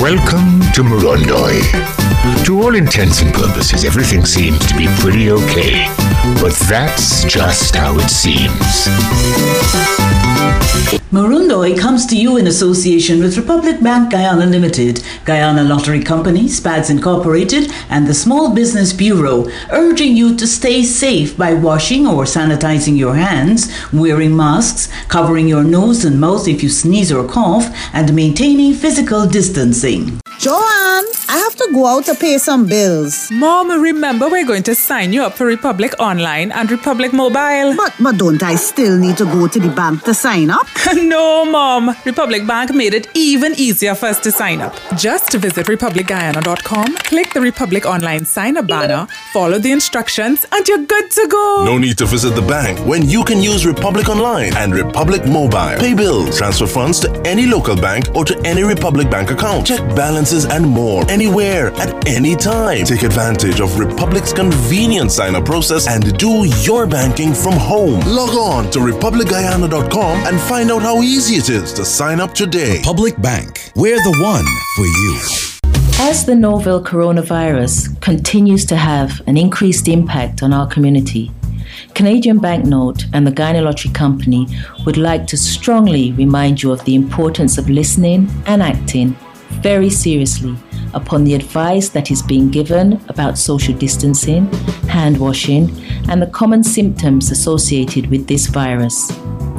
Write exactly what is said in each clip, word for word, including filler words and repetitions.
Welcome to Murundoi. To all intents and purposes, everything seems to be pretty okay. But that's just how it seems. Murundoi comes to you in association with Republic Bank Guyana Limited, Guyana Lottery Company, Spads Incorporated, and the Small Business Bureau, urging you to stay safe by washing or sanitizing your hands, wearing masks, covering your nose and mouth if you sneeze or cough, and maintaining physical distancing. Joanne, I have to go out to pay some bills. Mom, remember we're going to sign you up for Republic Online and Republic Mobile. But, but don't I still need to go to the bank to sign up? No, Mom. Republic Bank made it even easier for us to sign up. Just visit republic guyana dot com, click the Republic Online sign up banner, follow the instructions, and you're good to go. No need to visit the bank when you can use Republic Online and Republic Mobile. Pay bills, transfer funds to any local bank or to any Republic Bank account. Check balances and more anywhere at any time. Take advantage of Republic's convenient sign-up process and do your banking from home. Log on to republic guyana dot com and find out how easy it is to sign up today. Public Bank, we're the one for you. As the novel coronavirus continues to have an increased impact on our community, Canadian Banknote and the Guyana Lottery Company would like to strongly remind you of the importance of listening and acting very seriously upon the advice that is being given about social distancing, hand washing, and the common symptoms associated with this virus.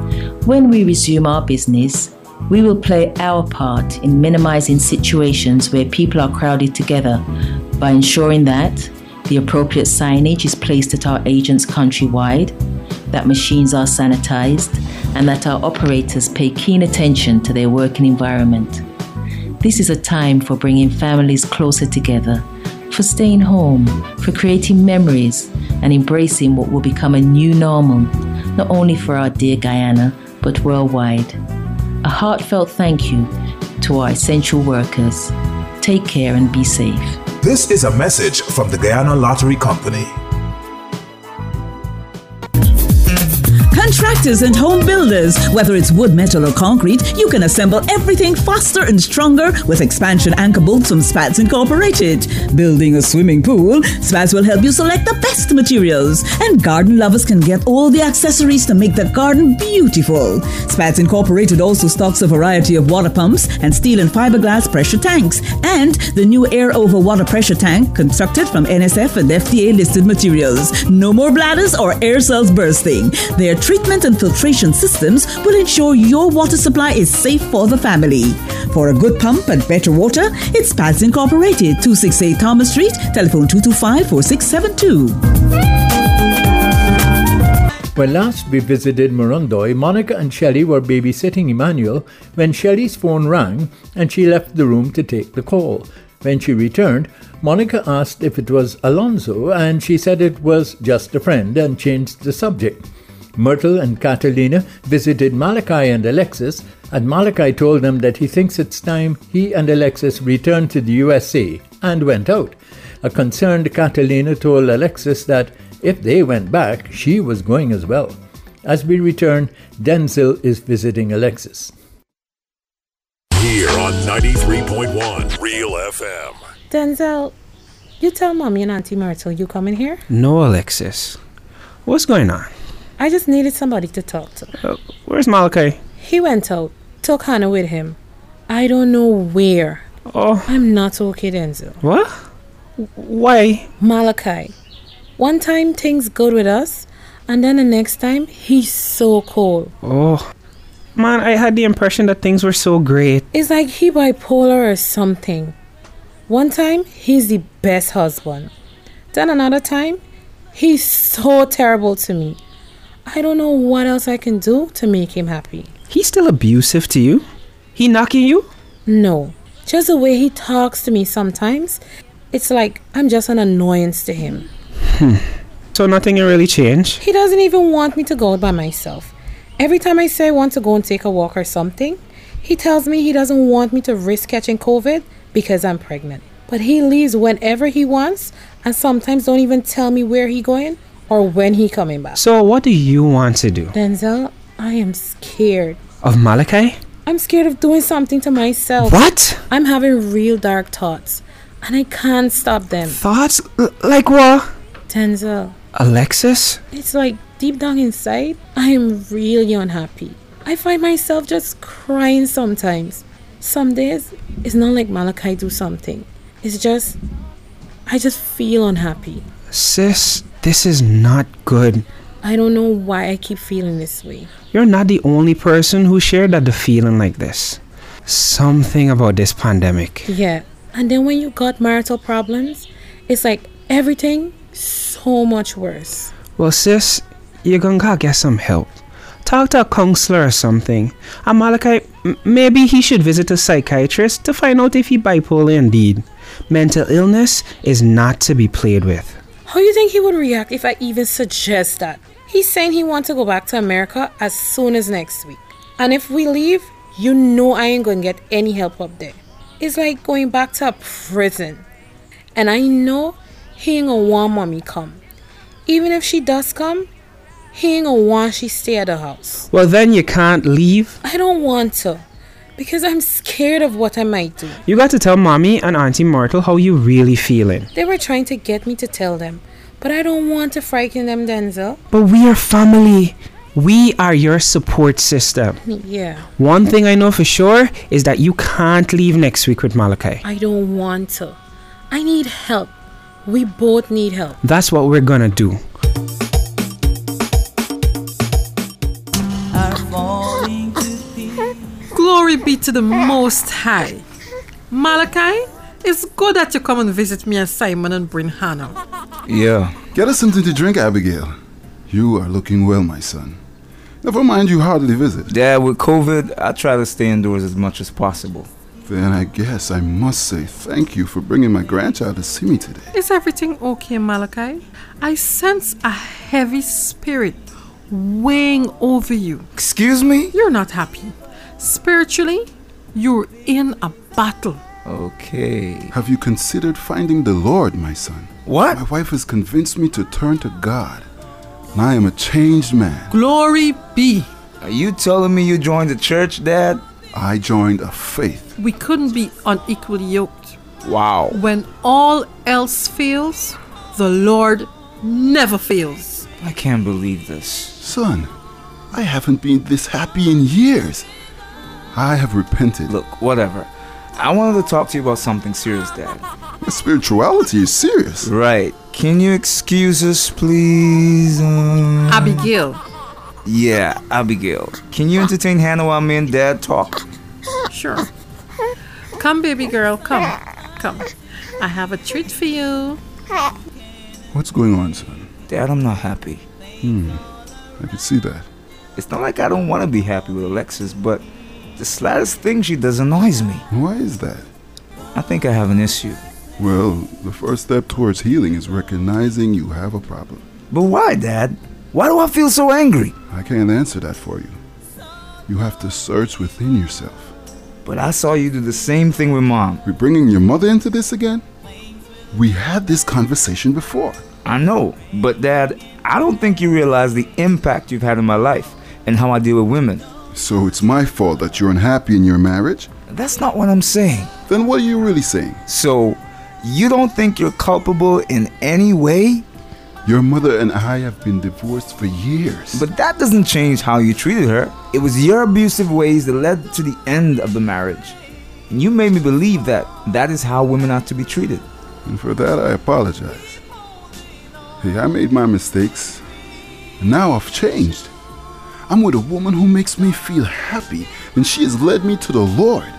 When we resume our business, we will play our part in minimizing situations where people are crowded together by ensuring that the appropriate signage is placed at our agents countrywide, that machines are sanitized, and that our operators pay keen attention to their working environment. This is a time for bringing families closer together, for staying home, for creating memories, and embracing what will become a new normal, not only for our dear Guyana, but worldwide. A heartfelt thank you to our essential workers. Take care and be safe. This is a message from the Guyana Lottery Company. Contractors and home builders, whether it's wood, metal or concrete, you can assemble everything faster and stronger with expansion anchor bolts from Spads Incorporated. Building a swimming pool, Spads will help you select the best materials. And garden lovers can get all the accessories to make the garden beautiful. Spads Incorporated also stocks a variety of water pumps and steel and fiberglass pressure tanks. And the new Air Over Water Pressure Tank constructed from N S F and F D A listed materials. No more bladders or air cells bursting. Their treatment and filtration systems will ensure your water supply is safe for the family. For a good pump and better water, it's Spads Incorporated, two sixty-eight Thomas Street, telephone two two five, four six seven two. When last we visited Murundoi, Monica and Shelley were babysitting Emmanuel when Shelley's phone rang and she left the room to take the call. When she returned, Monica asked if it was Alonso and she said it was just a friend and changed the subject. Myrtle and Catalina visited Malachi and Alexis, and Malachi told them that he thinks it's time he and Alexis returned to the U S A and went out. A concerned Catalina told Alexis that if they went back, she was going as well. As we return, Denzel is visiting Alexis. Here on ninety-three point one Real F M. Denzel, you tell Mommy and Auntie Myrtle you coming here? No, Alexis. What's going on? I just needed somebody to talk to. Uh, where's Malachi? He went out. Took Hannah with him. I don't know where. Oh. I'm not okay, Denzel. What? Why? Malachi. One time things good with us, and then the next time he's so cold. Oh. Man, I had the impression that things were so great. It's like he bipolar or something. One time he's the best husband. Then another time he's so terrible to me. I don't know what else I can do to make him happy. He's still abusive to you? He knocking you? No. Just the way he talks to me sometimes. It's like I'm just an annoyance to him. Hmm. So nothing will really change? He doesn't even want me to go by myself. Every time I say I want to go and take a walk or something, he tells me he doesn't want me to risk catching COVID because I'm pregnant. But he leaves whenever he wants and sometimes don't even tell me where he going or when he coming back. So what do you want to do? Denzel, I am scared. Of Malachi? I'm scared of doing something to myself. What? I'm having real dark thoughts, and I can't stop them. Thoughts? L- like what? Denzel. Alexis? It's like deep down inside, I am really unhappy. I find myself just crying sometimes. Some days, it's not like Malachi do something. It's just, I just feel unhappy. Sis, this is not good. I don't know why I keep feeling this way. You're not the only person who shared that the feeling like this. Something about this pandemic. Yeah, and then when you got marital problems, it's like everything so much worse. Well, sis, you're gonna get some help. Talk to a counselor or something. And Malachi, m- maybe he should visit a psychiatrist to find out if he bipolar indeed. Mental illness is not to be played with. How do you think he would react if I even suggest that? He's saying he wants to go back to America as soon as next week. And if we leave, you know I ain't gonna get any help up there. It's like going back to a prison. And I know he ain't gonna want mommy come. Even if she does come, he ain't gonna want she stay at the house. Well, then you can't leave. I don't want to, because I'm scared of what I might do. You got to tell mommy and Auntie Myrtle how you really feeling. They were trying to get me to tell them, but I don't want to frighten them, Denzel. But we are family. We are your support system. Yeah. One thing I know for sure is that you can't leave next week with Malachi. I don't want to. I need help. We both need help. That's what we're gonna do. Glory be to the Most High. Malachi, it's good that you come and visit me and Simon and bring Hannah. Yeah. Get us something to drink, Abigail. You are looking well, my son. Never mind you hardly visit. Dad, with COVID, I try to stay indoors as much as possible. Then I guess I must say thank you for bringing my grandchild to see me today. Is everything okay, Malachi? I sense a heavy spirit weighing over you. Excuse me? You're not happy. Spiritually, you're in a battle. Okay. Have you considered finding the Lord, my son? What? My wife has convinced me to turn to God. And I am a changed man. Glory be. Are you telling me you joined the church, Dad? I joined a faith. We couldn't be unequally yoked. Wow. When all else fails, the Lord never fails. I can't believe this. Son, I haven't been this happy in years. I have repented. Look, whatever. I wanted to talk to you about something serious, Dad. My spirituality is serious. Right. Can you excuse us, please? Um... Abigail. Yeah, Abigail. Can you entertain Hannah while me and Dad talk? Sure. Come, baby girl, come. Come. I have a treat for you. What's going on, son? Dad, I'm not happy. Hmm. I can see that. It's not like I don't want to be happy with Alexis, but the slightest thing she does annoys me. Why is that? I think I have an issue. Well, the first step towards healing is recognizing you have a problem. But why, Dad? Why do I feel so angry? I can't answer that for you. You have to search within yourself. But I saw you do the same thing with Mom. We're bringing your mother into this again? We had this conversation before. I know, but Dad, I don't think you realize the impact you've had in my life and how I deal with women. So it's my fault that you're unhappy in your marriage? That's not what I'm saying. Then what are you really saying? So, you don't think you're culpable in any way? Your mother and I have been divorced for years. But that doesn't change how you treated her. It was your abusive ways that led to the end of the marriage. And you made me believe that that is how women are to be treated. And for that, I apologize. Hey, I made my mistakes. And now I've changed. I'm with a woman who makes me feel happy, and she has led me to the Lord.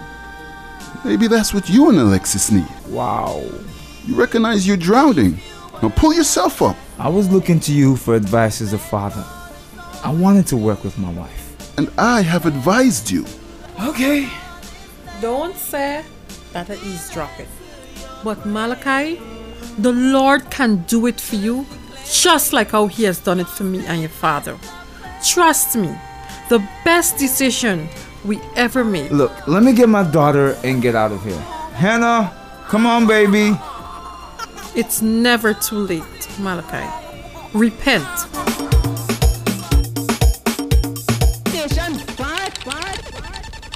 Maybe that's what you and Alexis need. Wow. You recognize you're drowning. Now pull yourself up. I was looking to you for advice as a father. I wanted to work with my wife. And I have advised you. Okay. Don't say that I eavesdrop it. But Malachi, the Lord can do it for you just like how He has done it for me and your father. Trust me, the best decision we ever made. Look, let me get my daughter and get out of here. Hannah, come on, baby. It's never too late, Malachi. Repent. Station five five.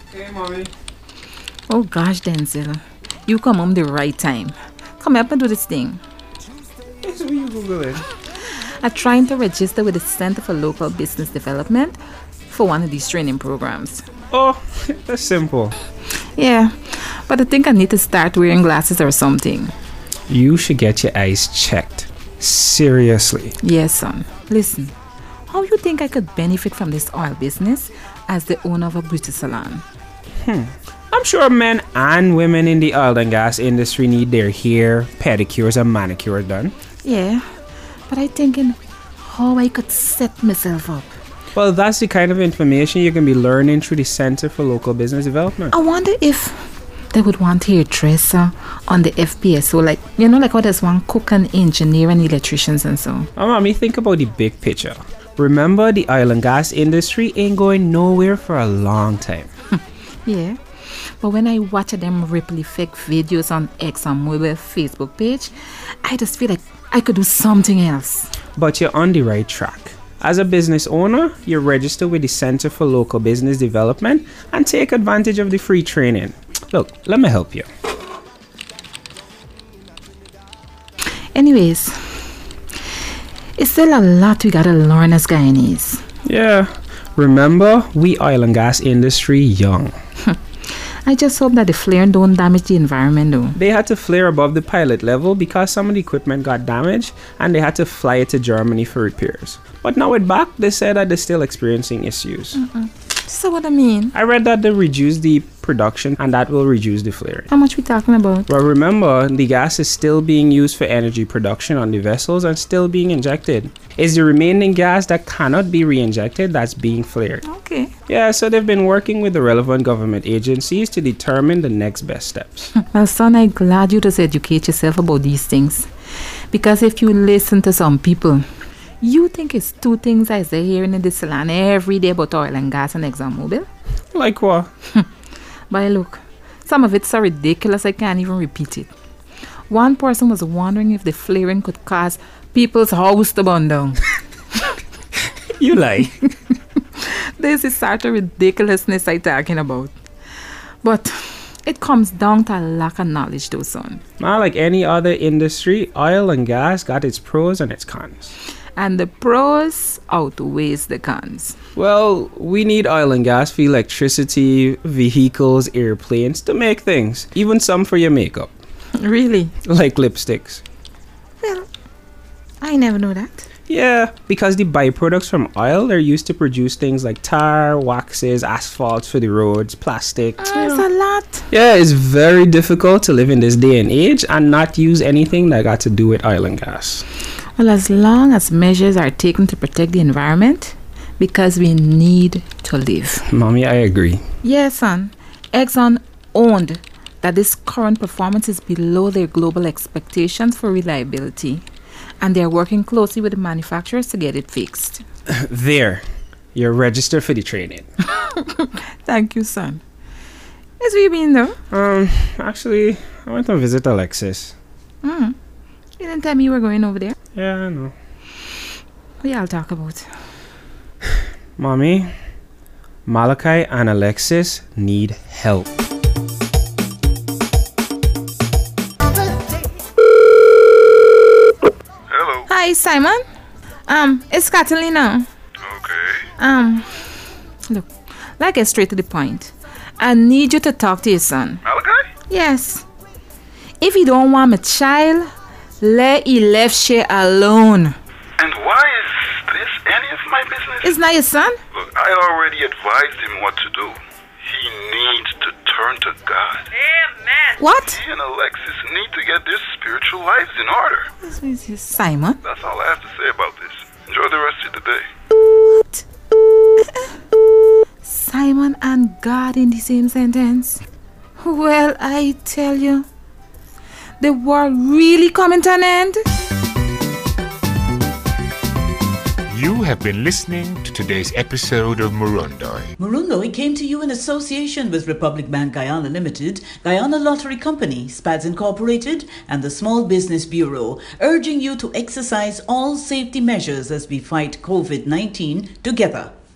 Hey, mommy. Oh gosh, Denzel. You come home the right time. Come help me do this thing. Yes, what you Googling? I'm trying to register with the Center for Local Business Development for one of these training programs. Oh, that's simple. Yeah, but I think I need to start wearing glasses or something. You should get your eyes checked. Seriously. Yes, son. Listen, how you think I could benefit from this oil business as the owner of a beauty salon? Hmm. I'm sure men and women in the oil and gas industry need their hair, pedicures, and manicures done. Yeah, but I'm thinking how I could set myself up. Well, that's the kind of information you can be learning through the Center for Local Business Development. I wonder if they would want hairdresser on the F P S. So, like, you know, like how there's one cook and engineer and electricians and so. Oh, mommy, think about the big picture. Remember, the oil and gas industry ain't going nowhere for a long time. Yeah, but when I watch them Ripley fake videos on ExxonMobil Facebook page, I just feel like I could do something else. But you're on the right track. As a business owner, you register with the Center for Local Business Development and take advantage of the free training. Look, let me help you. Anyways, it's still a lot we gotta learn as Guyanese. Yeah, remember, we oil and gas industry young. I just hope that the flaring don't damage the environment though. They had to flare above the pilot level because some of the equipment got damaged and they had to fly it to Germany for repairs. But now it's back, they said that they're still experiencing issues. Mm-mm. So what I mean? I read that they reduced the production and that will reduce the flaring. How much we talking about? Well, remember, the gas is still being used for energy production on the vessels and still being injected. It's the remaining gas that cannot be re-injected that's being flared. Okay. Yeah, so they've been working with the relevant government agencies to determine the next best steps. Well, son, I'm glad you just educate yourself about these things. Because if you listen to some people, you think it's two things I say here in the salon every day about oil and gas and ExxonMobil? Like what? But look, some of it's so ridiculous I can't even repeat it. One person was wondering if the flaring could cause people's house to burn down. You lie. This is sort of ridiculousness I'm talking about. But it comes down to a lack of knowledge though, son. Now, like any other industry, oil and gas got its pros and its cons. And the pros outweighs the cons. Well, we need oil and gas for electricity, vehicles, airplanes, to make things. Even some for your makeup. Really? Like lipsticks. Well, I never knew that. Yeah, because the byproducts from oil are used to produce things like tar, waxes, asphalt for the roads, plastic. Uh, it's a lot. Yeah, it's very difficult to live in this day and age and not use anything that got to do with oil and gas. Well, as long as measures are taken to protect the environment, because we need to live. Mommy, I agree. Yes, son. Exxon owned that this current performance is below their global expectations for reliability. And they're working closely with the manufacturers to get it fixed. There. You're registered for the training. Thank you, son. Where's we been, though? Um, actually, I went to visit Alexis. Mm. You didn't tell me you were going over there? Yeah, I know. What y'all talk about? Mommy, Malachi and Alexis need help. Hello. Hi, Simon. Um, it's Catalina. Okay. Um, look, let's get straight to the point. I need you to talk to your son. Malachi? Yes. If you don't want my child, let he left shit alone. And why is this any of my business? It's not your son? Look, I already advised him what to do. He needs to turn to God. Amen. What? He and Alexis need to get their spiritual lives in order. This is Simon. That's all I have to say about this. Enjoy the rest of the day. What? Simon and God in the same sentence? Well, I tell you, the war really coming to an end? You have been listening to today's episode of Murundoi. Murundoi came to you in association with Republic Bank Guyana Limited, Guyana Lottery Company, Spads Incorporated, and the Small Business Bureau, urging you to exercise all safety measures as we fight COVID nineteen together.